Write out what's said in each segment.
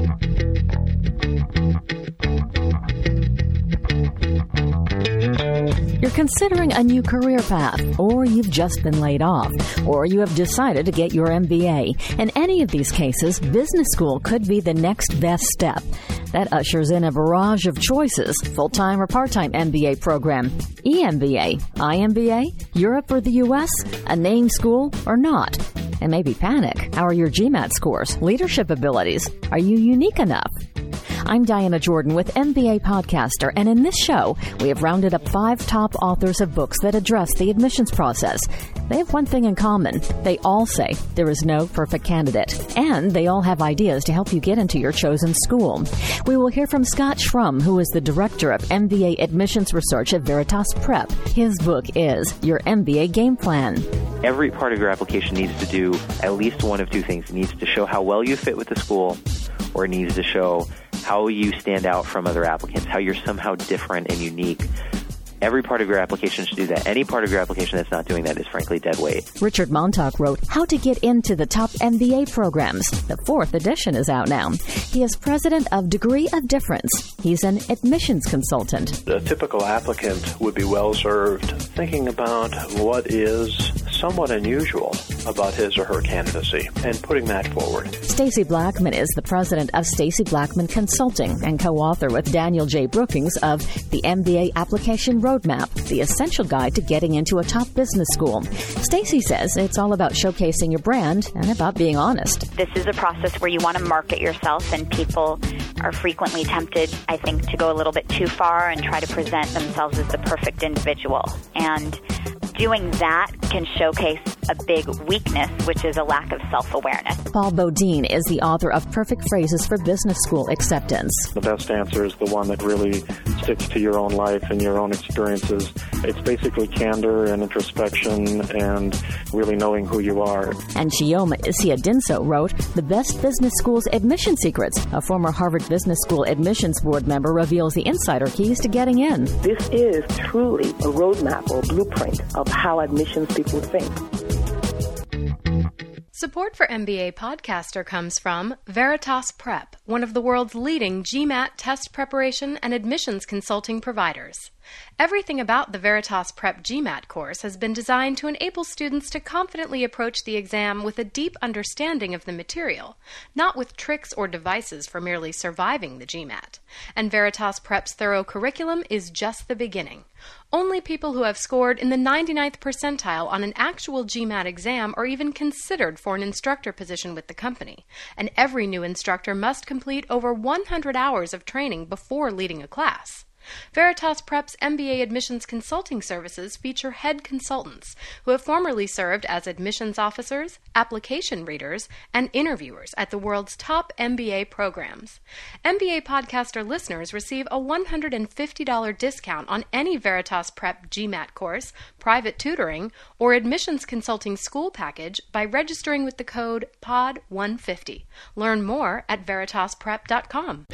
You're considering a new career path, or you've just been laid off, or you have decided to get your MBA. In any of these cases, business school could be the next best step. That ushers in a barrage of choices: full-time or part-time MBA program, EMBA, IMBA, Europe or the U.S., a name school or not. And maybe panic. How are your GMAT scores? Leadership abilities? Are you unique enough? I'm Diana Jordan with MBA Podcaster, and in this show, we have rounded up 5 top authors of books that address the admissions process. They have one thing in common. They all say there is no perfect candidate, and they all have ideas to help you get into your chosen school. We will hear from Scott Schrum, who is the Director of MBA Admissions Research at Veritas Prep. His book is Your MBA Game Plan. Every part of your application needs to do at least one of 2 things. It needs to show how well you fit with the school, or it needs to show how you stand out from other applicants, how you're somehow different and unique. Every part of your application should do that. Any part of your application that's not doing that is frankly dead weight. Richard Montauk wrote How to Get Into the Top MBA Programs. The 4th edition is out now. He is president of Degree of Difference. He's an admissions consultant. A typical applicant would be well served thinking about what is somewhat unusual about his or her candidacy and putting that forward. Stacey Blackman is the president of Stacey Blackman Consulting and co-author with Daniel J. Brookings of The MBA Application Roadmap, the essential guide to getting into a top business school. Stacey says it's all about showcasing your brand and about being honest. This is a process where you want to market yourself, and people are frequently tempted, I think, to go a little bit too far and try to present themselves as the perfect individual. And doing that can showcase a big weakness, which is a lack of self-awareness. Paul Bodine is the author of Perfect Phrases for Business School Acceptance. The best answer is the one that really sticks to your own life and your own experiences. It's basically candor and introspection and really knowing who you are. And Chioma Isiadinso wrote The Best Business Schools Admission Secrets. A former Harvard Business School Admissions Board member reveals the insider keys to getting in. This is truly a roadmap or blueprint of how admissions people think. Support for MBA Podcaster comes from Veritas Prep, one of the world's leading GMAT test preparation and admissions consulting providers. Everything about the Veritas Prep GMAT course has been designed to enable students to confidently approach the exam with a deep understanding of the material, not with tricks or devices for merely surviving the GMAT. And Veritas Prep's thorough curriculum is just the beginning. Only people who have scored in the 99th percentile on an actual GMAT exam are even considered for an instructor position with the company, and every new instructor must complete over 100 hours of training before leading a class. Veritas Prep's MBA admissions consulting services feature head consultants who have formerly served as admissions officers, application readers, and interviewers at the world's top MBA programs. MBA Podcaster listeners receive a $150 discount on any Veritas Prep GMAT course, private tutoring, or admissions consulting school package by registering with the code POD150. Learn more at veritasprep.com.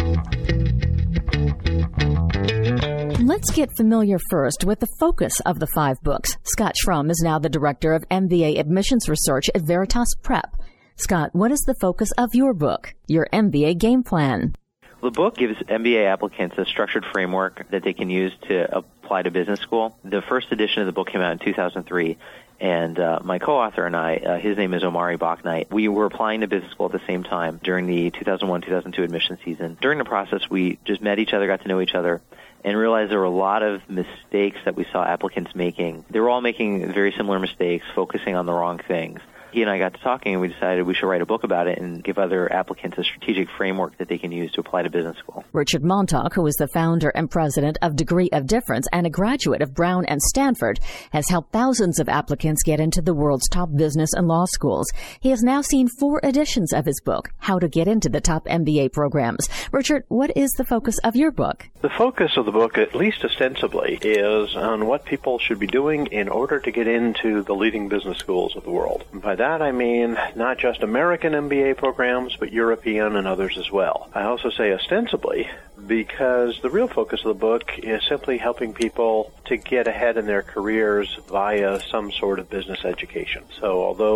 Let's get familiar first with the focus of the 5 books. Scott Schrum is now the Director of MBA Admissions Research at Veritas Prep. Scott, what is the focus of your book, Your MBA Game Plan? The book gives MBA applicants a structured framework that they can use to apply to business school. The first edition of the book came out in 2003, and my co-author and I, his name is Omari Bachnight, we were applying to business school at the same time during the 2001-2002 admission season. During the process, we just met each other, got to know each other, and realized there were a lot of mistakes that we saw applicants making. They were all making very similar mistakes, focusing on the wrong things. He and I got to talking, and we decided we should write a book about it and give other applicants a strategic framework that they can use to apply to business school. Richard Montauk, who is the founder and president of Degree of Difference and a graduate of Brown and Stanford, has helped thousands of applicants get into the world's top business and law schools. He has now seen 4 editions of his book, How to Get Into the Top MBA Programs. Richard, what is the focus of your book? The focus of the book, at least ostensibly, is on what people should be doing in order to get into the leading business schools of the world. And by that I mean not just American MBA programs, but European and others as well. I also say ostensibly because the real focus of the book is simply helping people to get ahead in their careers via some sort of business education. So although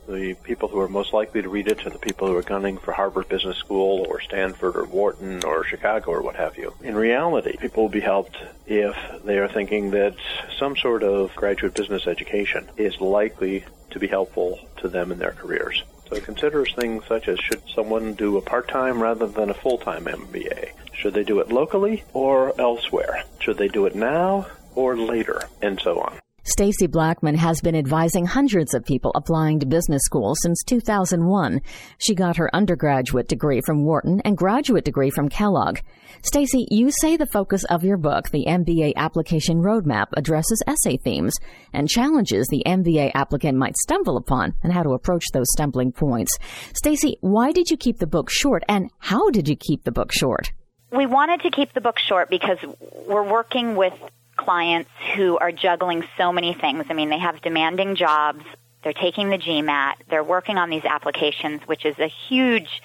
The people who are most likely to read it are the people who are gunning for Harvard Business School or Stanford or Wharton or Chicago or what have you. In reality, people will be helped if they are thinking that some sort of graduate business education is likely to be helpful to them in their careers. So consider things such as, should someone do a part-time rather than a full-time MBA? Should they do it locally or elsewhere? Should they do it now or later? And so on. Stacy Blackman has been advising hundreds of people applying to business school since 2001. She got her undergraduate degree from Wharton and graduate degree from Kellogg. Stacy, you say the focus of your book, The MBA Application Roadmap, addresses essay themes and challenges the MBA applicant might stumble upon and how to approach those stumbling points. Stacy, why did you keep the book short, and how did you keep the book short? We wanted to keep the book short because we're working with clients who are juggling so many things. I mean, they have demanding jobs, they're taking the GMAT, they're working on these applications, which is a huge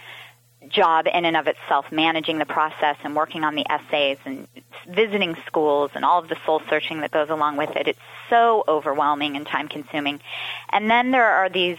job in and of itself, managing the process and working on the essays and visiting schools and all of the soul searching that goes along with it. It's so overwhelming and time-consuming. And then there are these,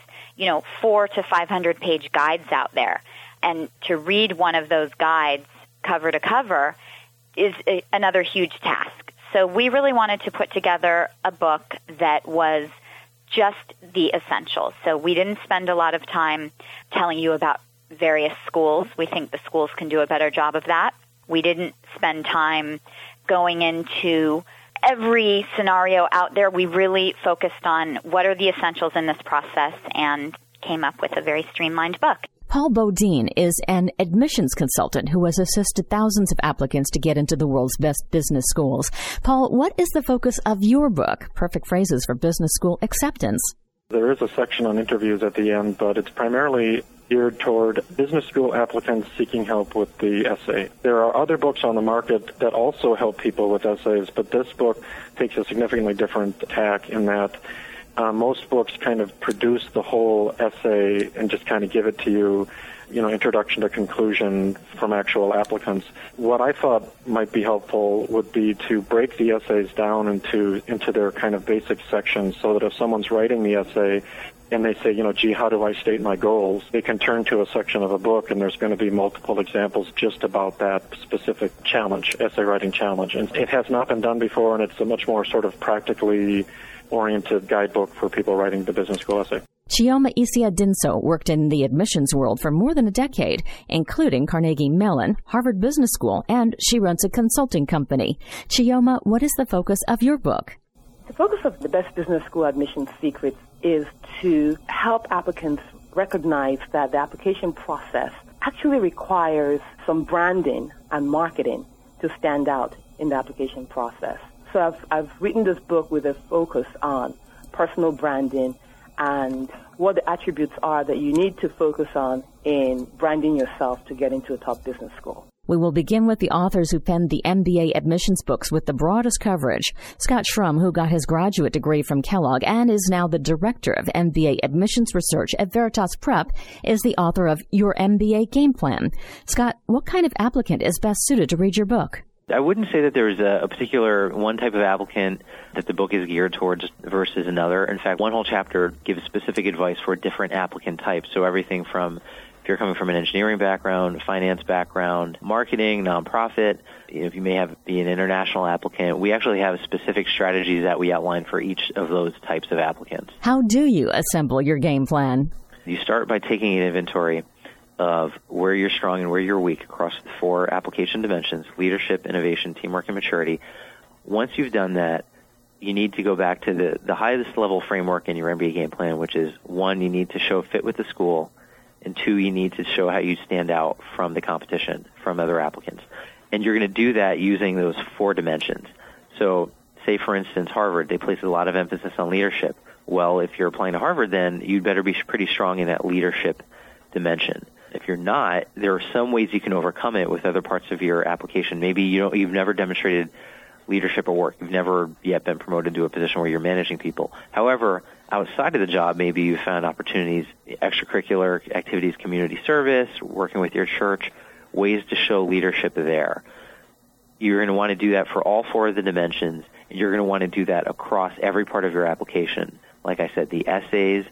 400 to 500 page guides out there. And to read one of those guides cover to cover is another huge task. So we really wanted to put together a book that was just the essentials. So we didn't spend a lot of time telling you about various schools. We think the schools can do a better job of that. We didn't spend time going into every scenario out there. We really focused on what are the essentials in this process and came up with a very streamlined book. Paul Bodine is an admissions consultant who has assisted thousands of applicants to get into the world's best business schools. Paul, what is the focus of your book, Perfect Phrases for Business School Acceptance? There is a section on interviews at the end, but it's primarily geared toward business school applicants seeking help with the essay. There are other books on the market that also help people with essays, but this book takes a significantly different tack in that most books kind of produce the whole essay and just kind of give it to you, introduction to conclusion from actual applicants. What I thought might be helpful would be to break the essays down into their kind of basic sections so that if someone's writing the essay and they say, gee, how do I state my goals? They can turn to a section of a book and there's going to be multiple examples just about that specific challenge, essay writing challenge. And it has not been done before, and it's a much more sort of practically oriented guidebook for people writing the business school essay. Chioma Isia-Dinso worked in the admissions world for more than a decade, including Carnegie Mellon, Harvard Business School, and she runs a consulting company. Chioma, what is the focus of your book? The focus of the Best Business School Admissions Secrets is to help applicants recognize that the application process actually requires some branding and marketing to stand out in the application process. So I've written this book with a focus on personal branding and what the attributes are that you need to focus on in branding yourself to get into a top business school. We will begin with the authors who penned the MBA admissions books with the broadest coverage. Scott Schrum, who got his graduate degree from Kellogg and is now the director of MBA admissions research at Veritas Prep, is the author of Your MBA Game Plan. Scott, what kind of applicant is best suited to read your book? I wouldn't say that there's a particular one type of applicant that the book is geared towards versus another. In fact, one whole chapter gives specific advice for different applicant types. So everything from if you're coming from an engineering background, finance background, marketing, nonprofit, if you may be an international applicant, we actually have specific strategies that we outline for each of those types of applicants. How do you assemble your game plan? You start by taking an inventory of where you're strong and where you're weak across the 4 application dimensions: leadership, innovation, teamwork, and maturity. Once you've done that, you need to go back to the highest level framework in your MBA game plan, which is 1, you need to show fit with the school, and 2, you need to show how you stand out from the competition, from other applicants. And you're going to do that using those 4 dimensions. So say, for instance, Harvard, they place a lot of emphasis on leadership. Well, if you're applying to Harvard, then you'd better be pretty strong in that leadership dimension. If you're not, there are some ways you can overcome it with other parts of your application. Maybe you've never demonstrated leadership at work. You've never yet been promoted to a position where you're managing people. However, outside of the job, maybe you found opportunities, extracurricular activities, community service, working with your church, ways to show leadership there. You're going to want to do that for all 4 of the dimensions, and you're going to want to do that across every part of your application. Like I said, the essays,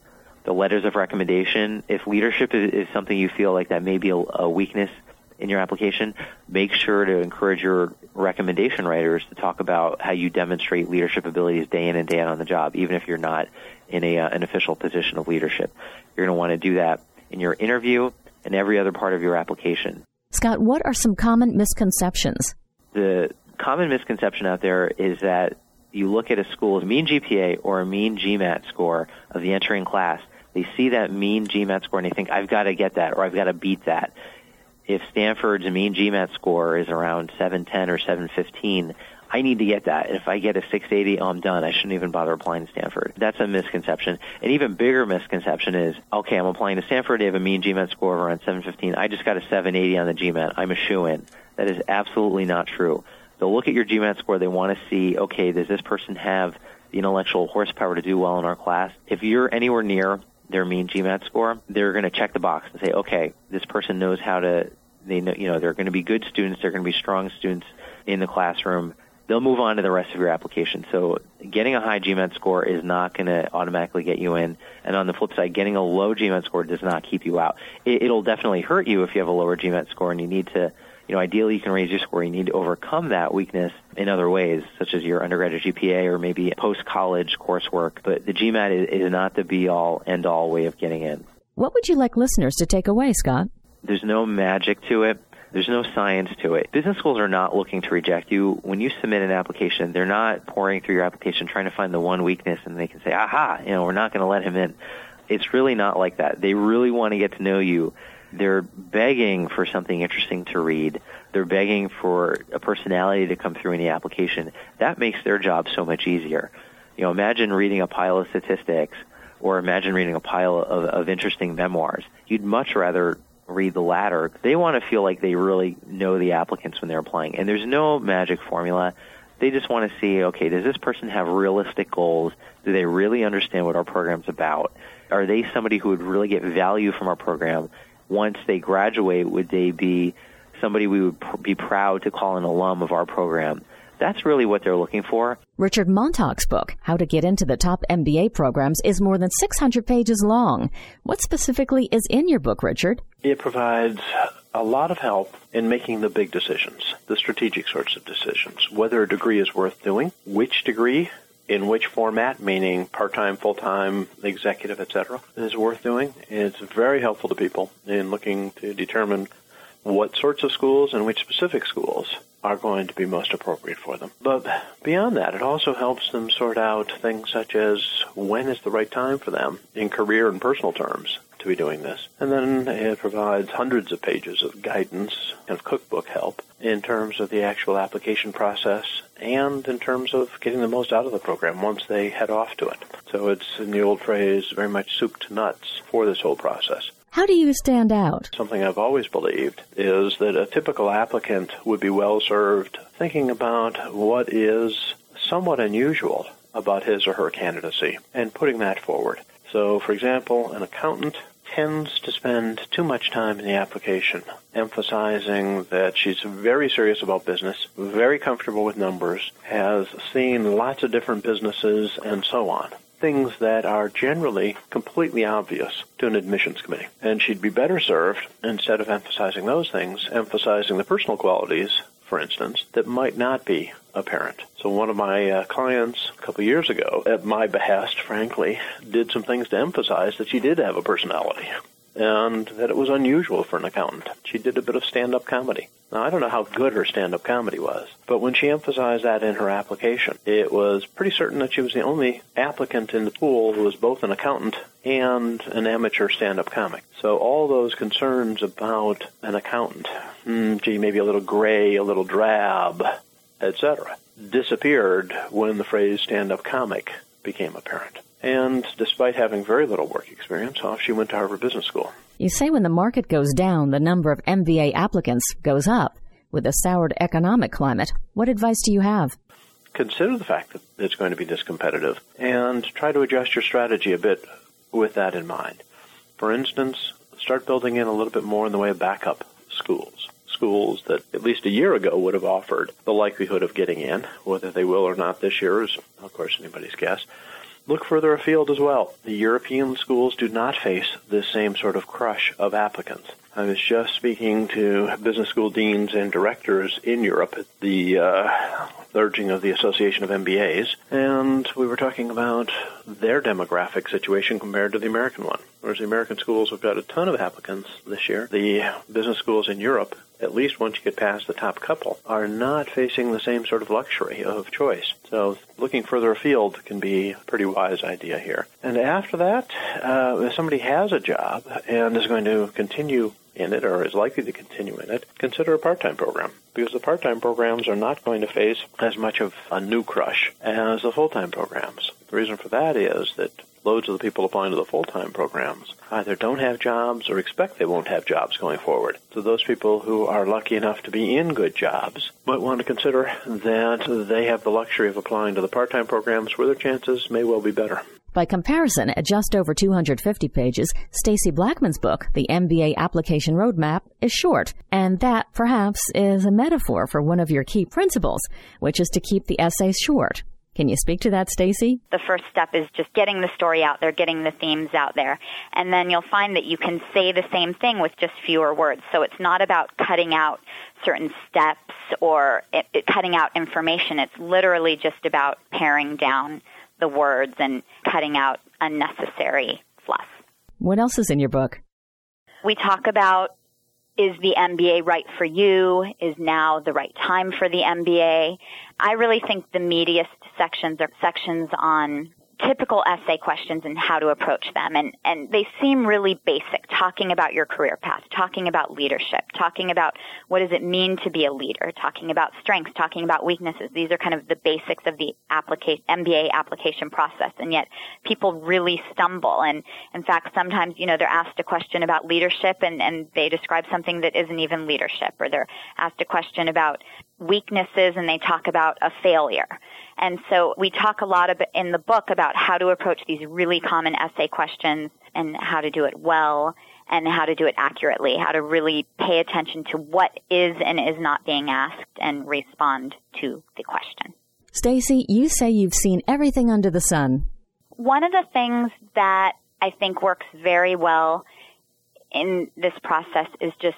the letters of recommendation. If leadership is something you feel like that may be a weakness in your application, make sure to encourage your recommendation writers to talk about how you demonstrate leadership abilities day in and day out on the job, even if you're not in an official position of leadership. You're going to want to do that in your interview and every other part of your application. Scott, what are some common misconceptions? The common misconception out there is that you look at a school's mean GPA or a mean GMAT score of the entering class. They see that mean GMAT score and they think, I've got to get that or I've got to beat that. If Stanford's mean GMAT score is around 710 or 715, I need to get that. And if I get a 680, I'm done. I shouldn't even bother applying to Stanford. That's a misconception. An even bigger misconception is, okay, I'm applying to Stanford. They have a mean GMAT score of around 715. I just got a 780 on the GMAT. I'm a shoo-in. That is absolutely not true. They'll look at your GMAT score. They want to see, okay, does this person have the intellectual horsepower to do well in our class? If you're anywhere near their mean GMAT score, they're going to check the box and say, okay, this person knows how to, they know, they're going to be good students. They're going to be strong students in the classroom. They'll move on to the rest of your application. So getting a high GMAT score is not going to automatically get you in. And on the flip side, getting a low GMAT score does not keep you out. It'll definitely hurt you if you have a lower GMAT score and you need to, ideally you can raise your score. You need to overcome that weakness in other ways, such as your undergraduate GPA or maybe post-college coursework. But the GMAT is not the be-all, end-all way of getting in. What would you like listeners to take away, Scott? There's no magic to it. There's no science to it. Business schools are not looking to reject you. When you submit an application, they're not pouring through your application trying to find the one weakness and they can say, aha, we're not going to let him in. It's really not like that. They really want to get to know you. They're begging for something interesting to read. They're begging for a personality to come through in the application. That makes their job so much easier. Imagine reading a pile of statistics or imagine reading a pile of interesting memoirs. You'd much rather read the latter. They want to feel like they really know the applicants when they're applying. And there's no magic formula. They just want to see, okay, does this person have realistic goals? Do they really understand what our program's about? Are they somebody who would really get value from our program? Once they graduate, would they be somebody we would be proud to call an alum of our program? That's really what they're looking for. Richard Montauk's book, How to Get Into the Top MBA Programs, is more than 600 pages long. What specifically is in your book, Richard? It provides a lot of help in making the big decisions, the strategic sorts of decisions, whether a degree is worth doing, which degree, in which format, meaning part-time, full-time, executive, etc., is worth doing. It's very helpful to people in looking to determine what sorts of schools and which specific schools are going to be most appropriate for them. But beyond that, it also helps them sort out things such as when is the right time for them in career and personal terms to be doing this. And then it provides hundreds of pages of guidance and cookbook help in terms of the actual application process and in terms of getting the most out of the program once they head off to it. So it's, in the old phrase, very much soup to nuts for this whole process. How do you stand out? Something I've always believed is that a typical applicant would be well served thinking about what is somewhat unusual about his or her candidacy and putting that forward. So, for example, an accountant tends to spend too much time in the application emphasizing that she's very serious about business, very comfortable with numbers, has seen lots of different businesses, and so on. Things that are generally completely obvious to an admissions committee. And she'd be better served, instead of emphasizing those things, emphasizing the personal qualities, for instance, that might not be apparent. So one of my clients a couple of years ago, at my behest, frankly, did some things to emphasize that she did have a personality and that it was unusual for an accountant. She did a bit of stand-up comedy. Now, I don't know how good her stand-up comedy was, but when she emphasized that in her application, it was pretty certain that she was the only applicant in the pool who was both an accountant and an amateur stand-up comic. So all those concerns about an accountant, maybe a little gray, a little drab, etc., disappeared when the phrase stand-up comic became apparent. And despite having very little work experience, off she went to Harvard Business School. You say when the market goes down, the number of MBA applicants goes up. With a soured economic climate, what advice do you have? Consider the fact that it's going to be this competitive and try to adjust your strategy a bit with that in mind. For instance, start building in a little bit more in the way of backup schools. Schools that at least a year ago would have offered the likelihood of getting in. Whether they will or not this year is, of course, anybody's guess. look further afield as well. The European schools do not face this same sort of crush of applicants. I was just speaking to business school deans and directors in Europe at the urging of the Association of MBAs, and we were talking about their demographic situation compared to the American one. Whereas the American schools have got a ton of applicants this year, the business schools in Europe, at least once you get past the top couple, are not facing the same sort of luxury of choice. So looking further afield can be a pretty wise idea here. And after that, if somebody has a job and is going to continue in it or is likely to continue in it, consider a part-time program, because the part-time programs are not going to face as much of a new crush as the full-time programs. The reason for that is that loads of the people applying to the full-time programs either don't have jobs or expect they won't have jobs going forward. So those people who are lucky enough to be in good jobs might want to consider that they have the luxury of applying to the part-time programs where their chances may well be better. By comparison, at just over 250 pages, Stacy Blackman's book, The MBA Application Roadmap, is short. And that, perhaps, is a metaphor for one of your key principles, which is to keep the essays short. Can you speak to that, Stacy? The first step is just getting the story out there, getting the themes out there. And then you'll find that you can say the same thing with just fewer words. So it's not about cutting out certain steps or cutting out information. It's literally just about paring down the words and cutting out unnecessary fluff. What else is in your book? We talk about, is the MBA right for you? Is now the right time for the MBA? I really think the meatiest sections are sections on typical essay questions and how to approach them. And they seem really basic, talking about your career path, talking about leadership, talking about what does it mean to be a leader, talking about strengths, talking about weaknesses. These are kind of the basics of the MBA application process. And yet people really stumble. And in fact, sometimes, they're asked a question about leadership and they describe something that isn't even leadership, or they're asked a question about weaknesses and they talk about a failure. And so we talk a lot in the book about how to approach these really common essay questions and how to do it well and how to do it accurately, how to really pay attention to what is and is not being asked and respond to the question. Stacy, you say you've seen everything under the sun. One of the things that I think works very well in this process is just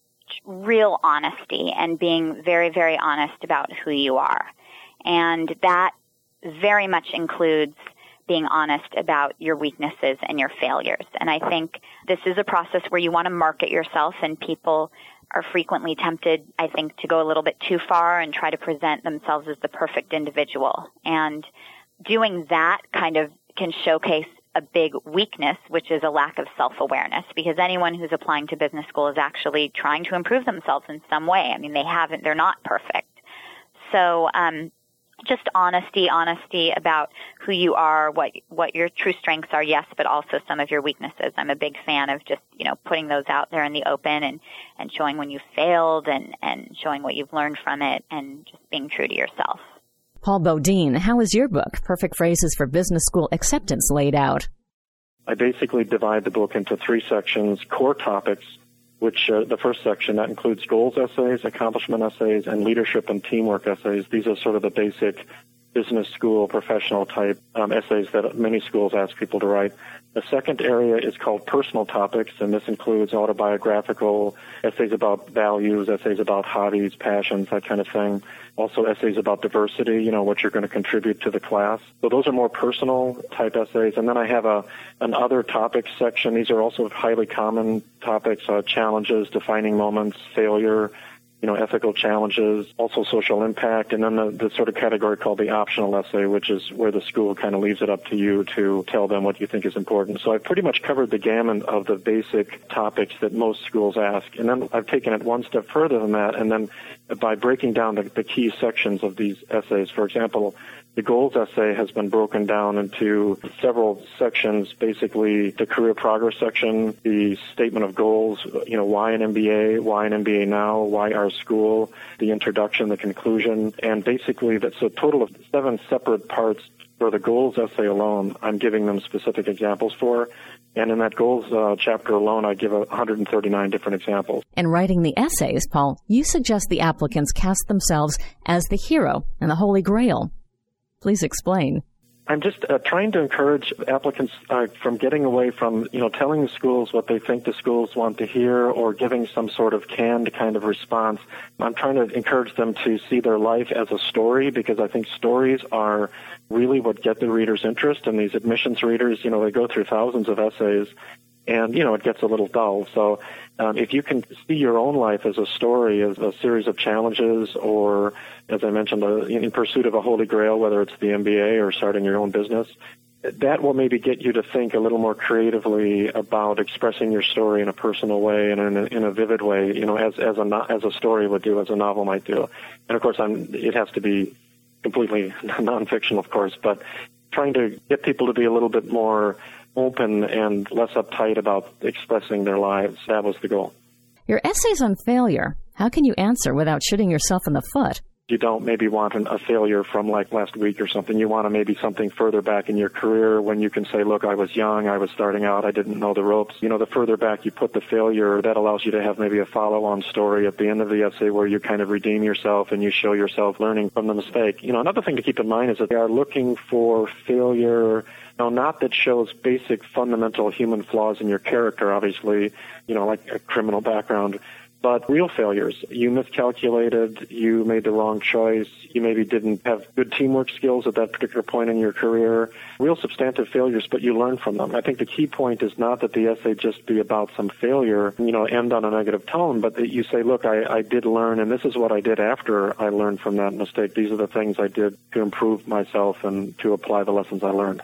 real honesty and being very, very honest about who you are. And that very much includes being honest about your weaknesses and your failures. And I think this is a process where you want to market yourself, and people are frequently tempted, I think, to go a little bit too far and try to present themselves as the perfect individual. And doing that kind of can showcase a big weakness, which is a lack of self-awareness, because anyone who's applying to business school is actually trying to improve themselves in some way. I mean, they're not perfect. So, just honesty about who you are, what your true strengths are, yes, but also some of your weaknesses. I'm a big fan of just, putting those out there in the open and showing when you failed and showing what you've learned from it and just being true to yourself. Paul Bodine, how is your book, Perfect Phrases for Business School Acceptance, laid out? I basically divide the book into 3 sections: core topics, which the first section, that includes goals essays, accomplishment essays, and leadership and teamwork essays. These are sort of the basic business school professional type essays that many schools ask people to write. The second area is called personal topics, and this includes autobiographical essays about values, essays about hobbies, passions, that kind of thing. Also essays about diversity, what you're going to contribute to the class. So those are more personal type essays. And then I have an other topics section. These are also highly common topics: challenges, defining moments, failure, ethical challenges, also social impact, and then the sort of category called the optional essay, which is where the school kind of leaves it up to you to tell them what you think is important. So I've pretty much covered the gamut of the basic topics that most schools ask. And then I've taken it one step further than that, and then by breaking down the key sections of these essays, for example, the goals essay has been broken down into several sections, basically the career progress section, the statement of goals, why an MBA now, why our school, the introduction, the conclusion, and basically that's a total of 7 separate parts. For the goals essay alone, I'm giving them specific examples for, and in that goals chapter alone, I give 139 different examples. In writing the essays, Paul, you suggest the applicants cast themselves as the hero and the Holy Grail. Please explain. I'm just trying to encourage applicants from getting away from, telling the schools what they think the schools want to hear or giving some sort of canned kind of response. I'm trying to encourage them to see their life as a story, because I think stories are really what get the reader's interest. And these admissions readers, they go through thousands of essays, and, it gets a little dull. So if you can see your own life as a story, as a series of challenges, or, as I mentioned, in pursuit of a holy grail, whether it's the MBA or starting your own business, that will maybe get you to think a little more creatively about expressing your story in a personal way and in a vivid way, as a story would do, as a novel might do. And, of course, it has to be completely nonfiction, of course, but trying to get people to be a little bit more open and less uptight about expressing their lives. That was the goal. Your essays on failure, how can you answer without shooting yourself in the foot? You don't maybe want a failure from like last week or something. You want to maybe something further back in your career when you can say, look, I was young, I was starting out, I didn't know the ropes. The further back you put the failure, that allows you to have maybe a follow-on story at the end of the essay where you kind of redeem yourself and you show yourself learning from the mistake. Another thing to keep in mind is that they are looking for failure, not that shows basic fundamental human flaws in your character, obviously, like a criminal background, but real failures. You miscalculated, you made the wrong choice, you maybe didn't have good teamwork skills at that particular point in your career. Real substantive failures, but you learn from them. I think the key point is not that the essay just be about some failure, end on a negative tone, but that you say, look, I did learn, and this is what I did after I learned from that mistake. These are the things I did to improve myself and to apply the lessons I learned.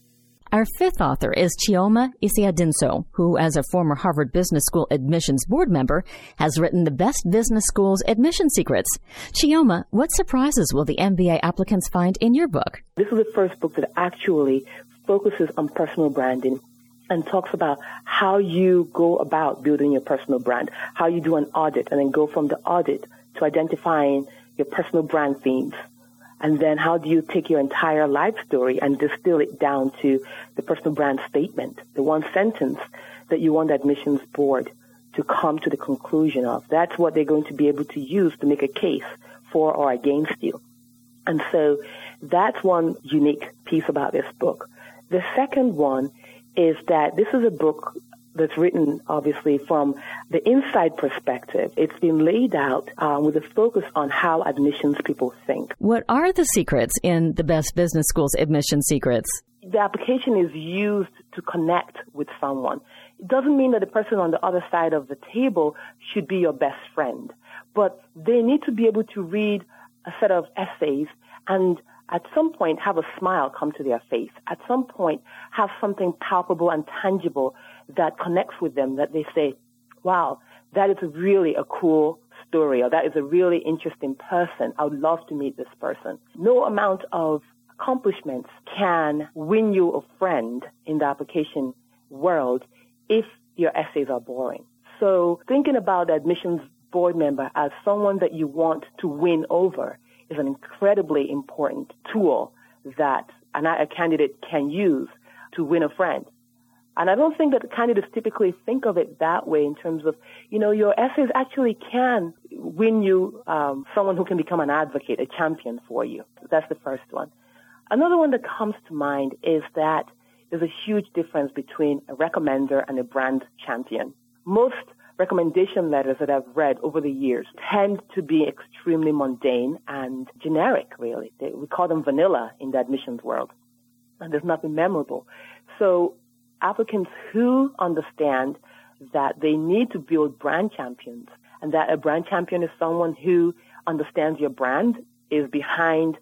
Our fifth author is Chioma Isiadinso, who, as a former Harvard Business School admissions board member, has written the Best Business Schools Admission Secrets. Chioma, what surprises will the MBA applicants find in your book? This is the first book that actually focuses on personal branding and talks about how you go about building your personal brand, how you do an audit and then go from the audit to identifying your personal brand themes. And then how do you take your entire life story and distill it down to the personal brand statement, the one sentence that you want the admissions board to come to the conclusion of? That's what they're going to be able to use to make a case for or against you. And so that's one unique piece about this book. The second one is that this is a book that's written, obviously, from the inside perspective. It's been laid out with a focus on how admissions people think. What are the secrets in the Best Business Schools Admission Secrets? The application is used to connect with someone. It doesn't mean that the person on the other side of the table should be your best friend, but they need to be able to read a set of essays and at some point have a smile come to their face. At some point have something palpable and tangible that connects with them, that they say, wow, that is really a cool story, or that is a really interesting person. I would love to meet this person. No amount of accomplishments can win you a friend in the application world if your essays are boring. So thinking about the admissions board member as someone that you want to win over is an incredibly important tool that a candidate can use to win a friend. And I don't think that candidates typically think of it that way in terms of, your essays actually can win you someone who can become an advocate, a champion for you. That's the first one. Another one that comes to mind is that there's a huge difference between a recommender and a brand champion. Most recommendation letters that I've read over the years tend to be extremely mundane and generic, really. We call them vanilla in the admissions world, and there's nothing memorable. So applicants who understand that they need to build brand champions, and that a brand champion is someone who understands your brand, is behind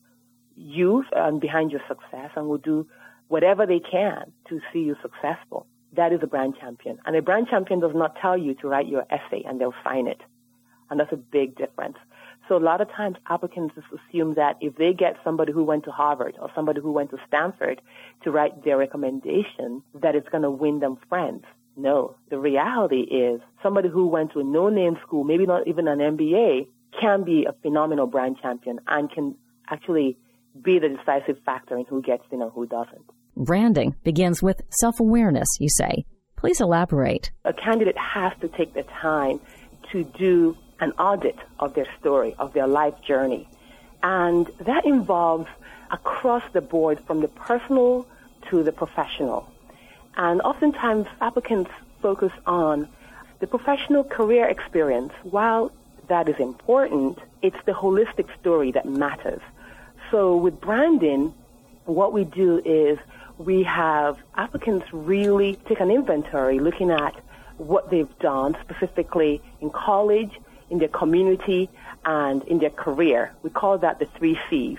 you and behind your success, and will do whatever they can to see you successful. That is a brand champion. And a brand champion does not tell you to write your essay and they'll sign it. And that's a big difference. So a lot of times applicants just assume that if they get somebody who went to Harvard or somebody who went to Stanford to write their recommendation, that it's going to win them friends. No, the reality is somebody who went to a no-name school, maybe not even an MBA, can be a phenomenal brand champion and can actually be the decisive factor in who gets in and who doesn't. Branding begins with self-awareness, you say. Please elaborate. A candidate has to take the time to do an audit of their story, of their life journey, And that involves across the board from the personal to the professional. And oftentimes applicants focus on the professional career experience. While that is important, it's the holistic story that matters. So with branding, what we do is we have applicants really take an inventory looking at what they've done specifically in college, in their community, and in their career. We call that the 3 C's.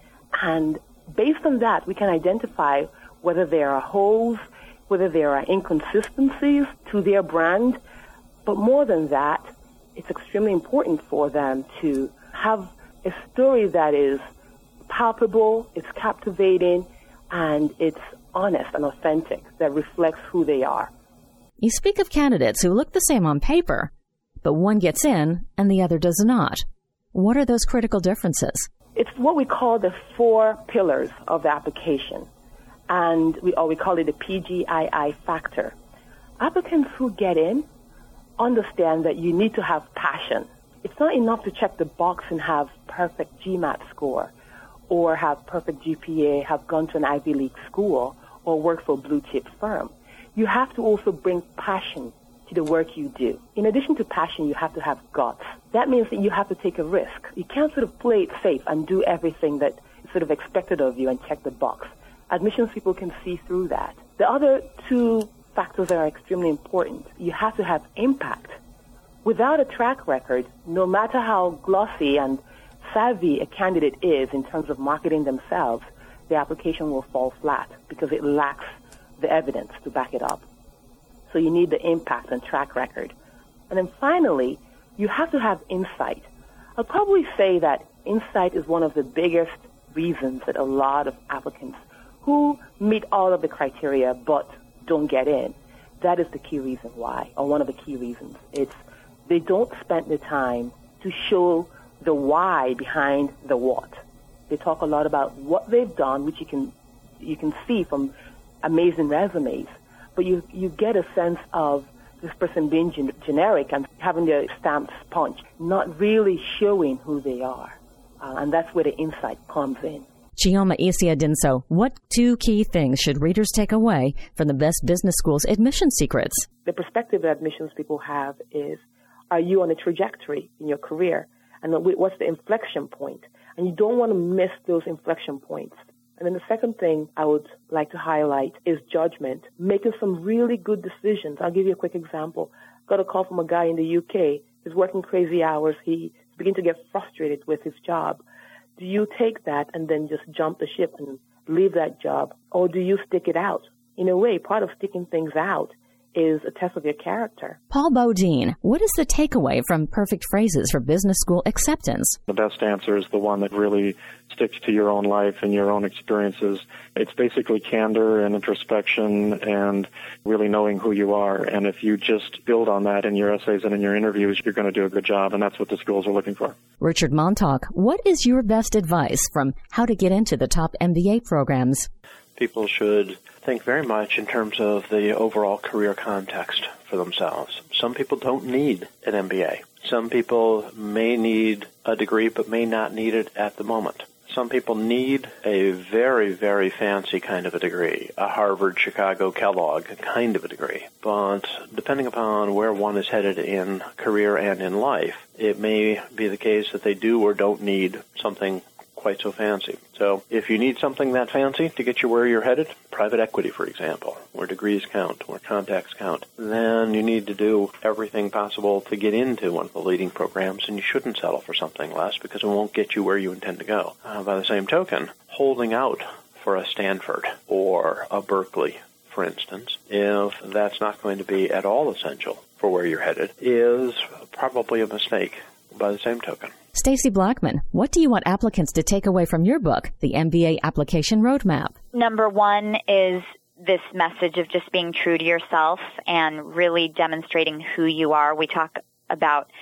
And based on that, we can identify whether there are holes, whether there are inconsistencies to their brand. But more than that, it's extremely important for them to have a story that is palpable, it's captivating, and it's honest and authentic, that reflects who they are. You speak of candidates who look the same on paper, but one gets in and the other does not. What are those critical differences? It's what we call the 4 pillars of the application, and we call it the PGII factor. Applicants who get in understand that you need to have passion. It's not enough to check the box and have perfect GMAT score or have perfect GPA, have gone to an Ivy League school, or work for a blue-chip firm. You have to also bring passion to the work you do. In addition to passion, you have to have guts. That means that you have to take a risk. You can't sort of play it safe and do everything that is sort of expected of you and check the box. Admissions people can see through that. The other 2 factors that are extremely important. You have to have impact. Without a track record, no matter how glossy and savvy a candidate is in terms of marketing themselves, the application will fall flat because it lacks the evidence to back it up. So you need the impact and track record. And then finally, you have to have insight. I'll probably say that insight is one of the biggest reasons that a lot of applicants who meet all of the criteria but don't get in, that is the key reason why, or one of the key reasons. It's they don't spend the time to show the why behind the what. They talk a lot about what they've done, which you can see from amazing resumes, but you get a sense of this person being generic and having their stamps punched, not really showing who they are. And that's where the insight comes in. Chioma Isi-Adinso, what 2 key things should readers take away from the Best Business School's admission secrets? The perspective that admissions people have is, are you on a trajectory in your career? And what's the inflection point? And you don't want to miss those inflection points. And then the second thing I would like to highlight is judgment, making some really good decisions. I'll give you a quick example. Got a call from a guy in the UK. He's working crazy hours. He's beginning to get frustrated with his job. Do you take that and then just jump the ship and leave that job? Or do you stick it out? In a way, part of sticking things out is a test of your character. Paul Bodine, what is the takeaway from Perfect Phrases for Business School Acceptance? The best answer is the one that really sticks to your own life and your own experiences. It's basically candor and introspection and really knowing who you are. And if you just build on that in your essays and in your interviews, you're going to do a good job, and that's what the schools are looking for. Richard Montauk, what is your best advice from how to get into the top MBA programs? People should think very much in terms of the overall career context for themselves. Some people don't need an MBA. Some people may need a degree but may not need it at the moment. Some people need a very, very fancy kind of a degree, a Harvard, Chicago, Kellogg kind of a degree. But depending upon where one is headed in career and in life, it may be the case that they do or don't need something quite so fancy. So if you need something that fancy to get you where you're headed, private equity, for example, where degrees count, where contacts count, then you need to do everything possible to get into one of the leading programs, and you shouldn't settle for something less because it won't get you where you intend to go. By the same token, holding out for a Stanford or a Berkeley, for instance, if that's not going to be at all essential for where you're headed, is probably a mistake by the same token. Stacy Blackman, what do you want applicants to take away from your book, The MBA Application Roadmap? Number 1 is this message of just being true to yourself and really demonstrating who you are. We talk about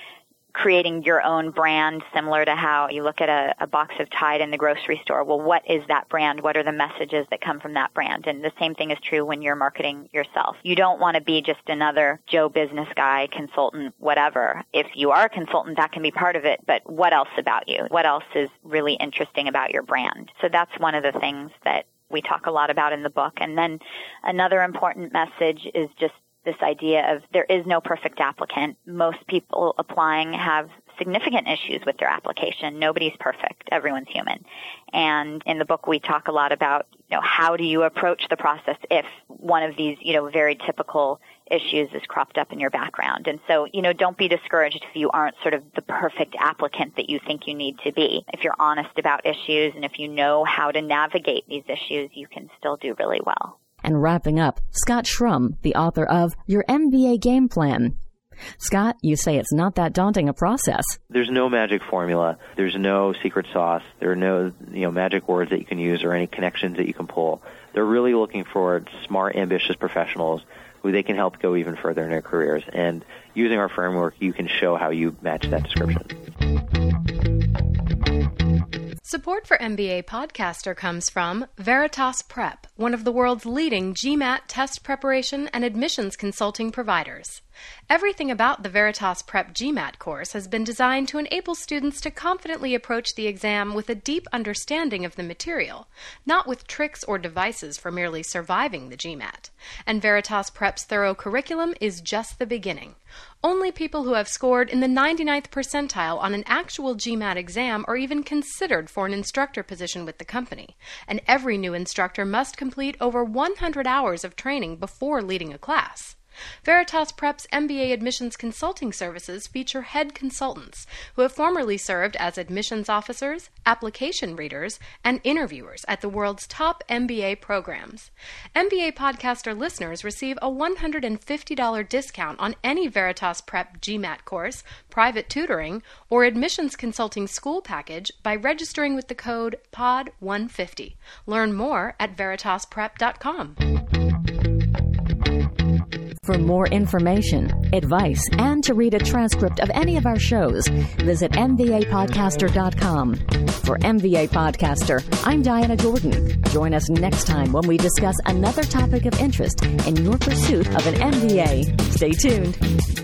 creating your own brand, similar to how you look at a box of Tide in the grocery store. Well, what is that brand? What are the messages that come from that brand? And the same thing is true when you're marketing yourself. You don't want to be just another Joe business guy, consultant, whatever. If you are a consultant, that can be part of it, but what else about you? What else is really interesting about your brand? So that's one of the things that we talk a lot about in the book. And then another important message is just this idea of there is no perfect applicant. Most people applying have significant issues with their application. Nobody's perfect. Everyone's human. And in the book, we talk a lot about, how do you approach the process if one of these, very typical issues is cropped up in your background. And so, don't be discouraged if you aren't sort of the perfect applicant that you think you need to be. If you're honest about issues and if you know how to navigate these issues, you can still do really well. And wrapping up, Scott Shrum, the author of Your MBA Game Plan. Scott, you say it's not that daunting a process. There's no magic formula. There's no secret sauce. There are no, magic words that you can use or any connections that you can pull. They're really looking for smart, ambitious professionals who they can help go even further in their careers. And using our framework, you can show how you match that description. Support for MBA Podcaster comes from Veritas Prep, one of the world's leading GMAT test preparation and admissions consulting providers. Everything about the Veritas Prep GMAT course has been designed to enable students to confidently approach the exam with a deep understanding of the material, not with tricks or devices for merely surviving the GMAT. And Veritas Prep's thorough curriculum is just the beginning. Only people who have scored in the 99th percentile on an actual GMAT exam are even considered for an instructor position with the company, and every new instructor must complete over 100 hours of training before leading a class. Veritas Prep's MBA admissions consulting services feature head consultants who have formerly served as admissions officers, application readers, and interviewers at the world's top MBA programs. MBA Podcaster listeners receive a $150 discount on any Veritas Prep GMAT course, private tutoring, or admissions consulting school package by registering with the code POD150. Learn more at veritasprep.com. For more information, advice, and to read a transcript of any of our shows, visit MBApodcaster.com. For MBA Podcaster, I'm Diana Jordan. Join us next time when we discuss another topic of interest in your pursuit of an MBA. Stay tuned.